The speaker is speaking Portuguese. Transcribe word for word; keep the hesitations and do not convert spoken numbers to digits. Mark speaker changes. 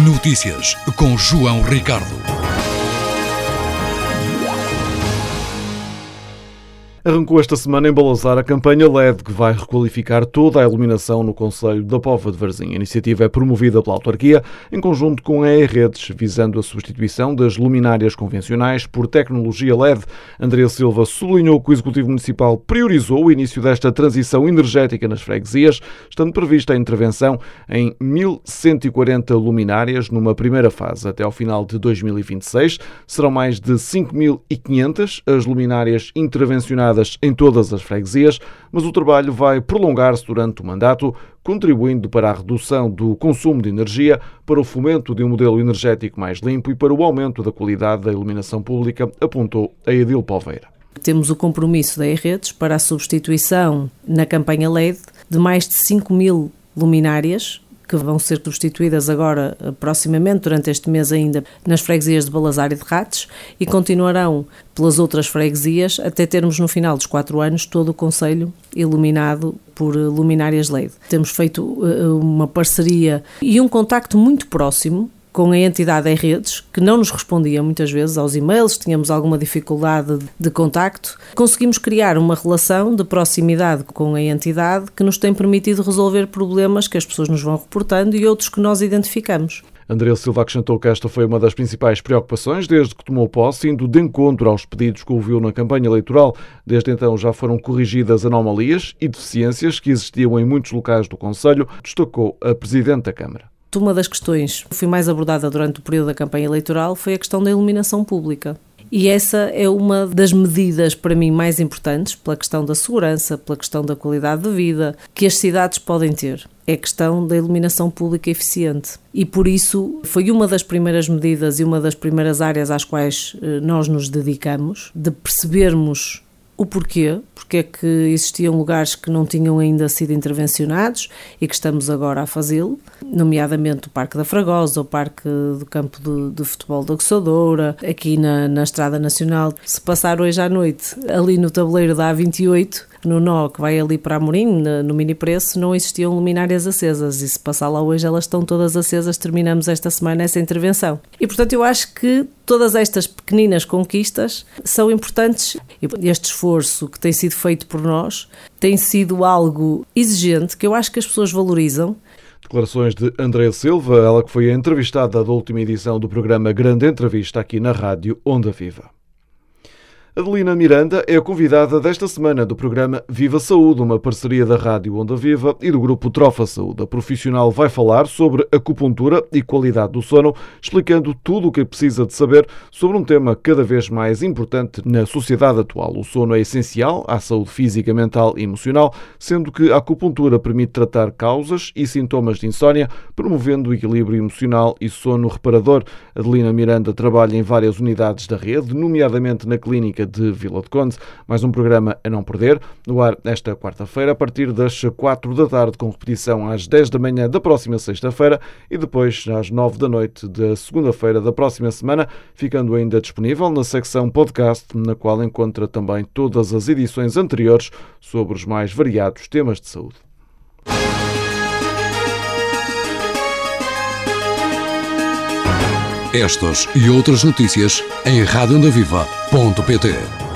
Speaker 1: Notícias com João Ricardo.
Speaker 2: Arrancou esta semana em Balazar a campanha L E D, que vai requalificar toda a iluminação no concelho da Póvoa de Varzim. A iniciativa é promovida pela autarquia, em conjunto com a E-Redes, visando a substituição das luminárias convencionais por tecnologia L E D. André Silva sublinhou que o Executivo Municipal priorizou o início desta transição energética nas freguesias, estando prevista a intervenção em mil cento e quarenta luminárias numa primeira fase. Até ao final de dois mil e vinte e seis, serão mais de cinco mil e quinhentas as luminárias intervencionadas em todas as freguesias, mas o trabalho vai prolongar-se durante o mandato, contribuindo para a redução do consumo de energia, para o fomento de um modelo energético mais limpo e para o aumento da qualidade da iluminação pública, apontou a Edil Poveira.
Speaker 3: Temos o compromisso da E-Redes para a substituição na campanha L E D de mais de cinco mil luminárias, que vão ser substituídas agora, proximamente, durante este mês ainda, nas freguesias de Balazar e de Rates, e continuarão pelas outras freguesias até termos no final dos quatro anos todo o concelho iluminado por luminárias L E D. Temos feito uma parceria e um contacto muito próximo com a entidade E-Redes, que não nos respondia muitas vezes aos e-mails, tínhamos alguma dificuldade de contacto. Conseguimos criar uma relação de proximidade com a entidade que nos tem permitido resolver problemas que as pessoas nos vão reportando e outros que nós identificamos.
Speaker 2: André Silva acrescentou que esta foi uma das principais preocupações desde que tomou posse, indo de encontro aos pedidos que ouviu na campanha eleitoral. Desde então já foram corrigidas anomalias e deficiências que existiam em muitos locais do concelho, destacou a Presidente da Câmara.
Speaker 3: Uma das questões que foi mais abordada durante o período da campanha eleitoral foi a questão da iluminação pública. E essa é uma das medidas, para mim, mais importantes, pela questão da segurança, pela questão da qualidade de vida, que as cidades podem ter. É a questão da iluminação pública eficiente. E por isso foi uma das primeiras medidas e uma das primeiras áreas às quais nós nos dedicamos, de percebermos o porquê, porque é que existiam lugares que não tinham ainda sido intervencionados e que estamos agora a fazê-lo, nomeadamente o Parque da Fragosa, o Parque do Campo de, de Futebol da Coçadora, aqui na, na Estrada Nacional. Se passar hoje à noite, ali no tabuleiro da A vinte e oito, no nó que vai ali para Amorim, no mini preço, não existiam luminárias acesas e se passar lá hoje elas estão todas acesas, terminamos esta semana essa intervenção. E portanto eu acho que todas estas pequeninas conquistas são importantes. Este esforço que tem sido feito por nós tem sido algo exigente que eu acho que as pessoas valorizam.
Speaker 2: Declarações de André Silva, ela que foi a entrevistada da última edição do programa Grande Entrevista aqui na Rádio Onda Viva. Adelina Miranda é a convidada desta semana do programa Viva Saúde, uma parceria da Rádio Onda Viva e do grupo Trofa Saúde. A profissional vai falar sobre acupuntura e qualidade do sono, explicando tudo o que precisa de saber sobre um tema cada vez mais importante na sociedade atual. O sono é essencial à saúde física, mental e emocional, sendo que a acupuntura permite tratar causas e sintomas de insónia, promovendo o equilíbrio emocional e sono reparador. Adelina Miranda trabalha em várias unidades da rede, nomeadamente na clínica de Vila de Conde. Mais um programa a não perder, no ar esta quarta-feira, a partir das quatro da tarde, com repetição às dez da manhã da próxima sexta-feira e depois às nove da noite da segunda-feira da próxima semana, ficando ainda disponível na secção podcast, na qual encontra também todas as edições anteriores sobre os mais variados temas de saúde.
Speaker 1: Estas e outras notícias em rádio onda viva ponto pt.